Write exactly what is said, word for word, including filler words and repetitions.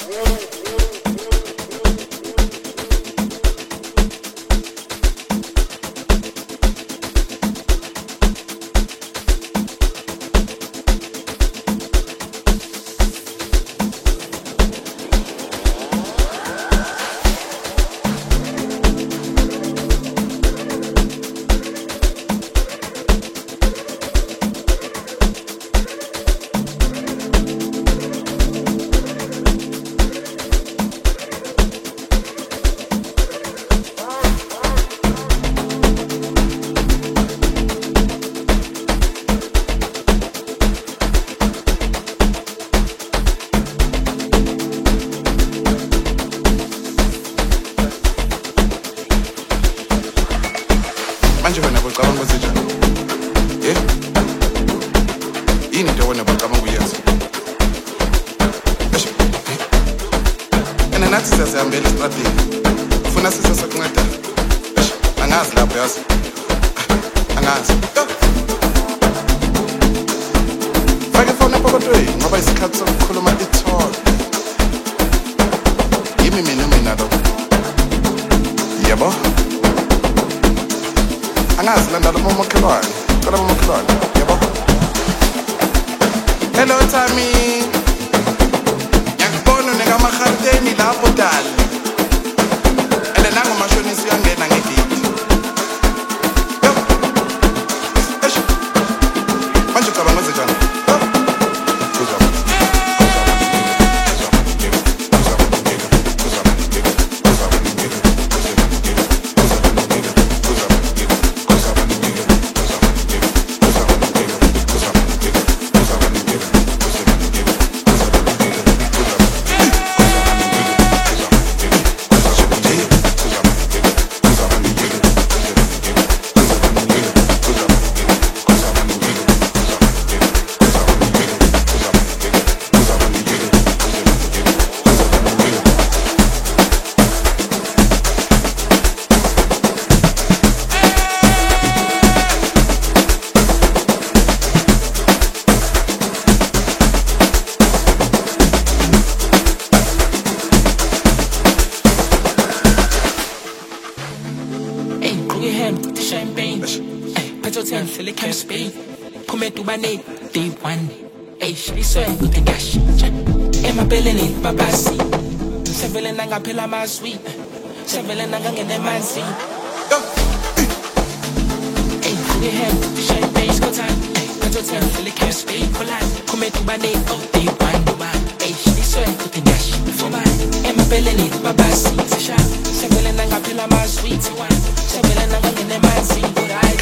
Manje wena ucabanga ukuthi njani? Eh? Yini into wena ucabanga ukuyenza? Esho. Ena nathi siyahambela estradini. Ufuna sisa sokunceda. Esho, angazi lapho yazi. Angazi. Fake phone epokotweni ngoba isikhathi sokukhuluma i-talk. Yimi mina mina lo. Yebo. Angazi landa lo momakhelwane. Cela momakhelwane. Yebo. Hello Tami. Yakubona nengamaharteni lapho dali. Ene nango mashonisi uyangena ngegate. Yo. Eish. Manje ucabanga ukuthi njani? Day one, hey, she swear good to gash. Emma Bellini, Babasi. Several Nanga Pilama sweet. Several Nanga and the man see. Hey, we have the champagne go time. Hey, Pato ten, Philly can speak for life. Come to Bane, oh, day one, Dubai. Hey, she swear good to gash. For my Emma Bellini, Babasi. Several Nanga Pilama sweet. Several Nanga and the man see. Good eye.